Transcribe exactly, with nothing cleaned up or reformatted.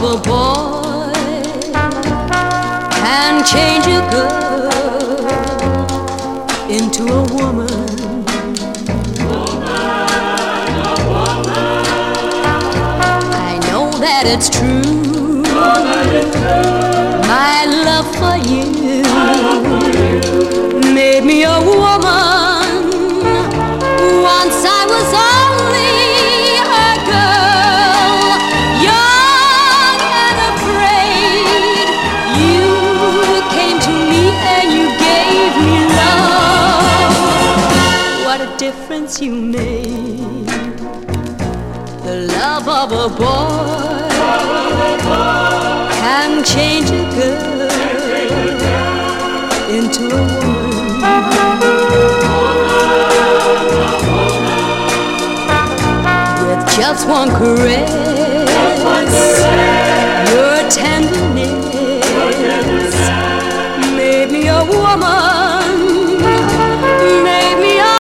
a boy can change a girl into a woman. I know that it's true. My love for you made me a woman. Once I was only a girl, young and afraid. You came to me and you gave me love. What a difference you made. The love of a boy can change a girl into a woman. With just one caress, your tenderness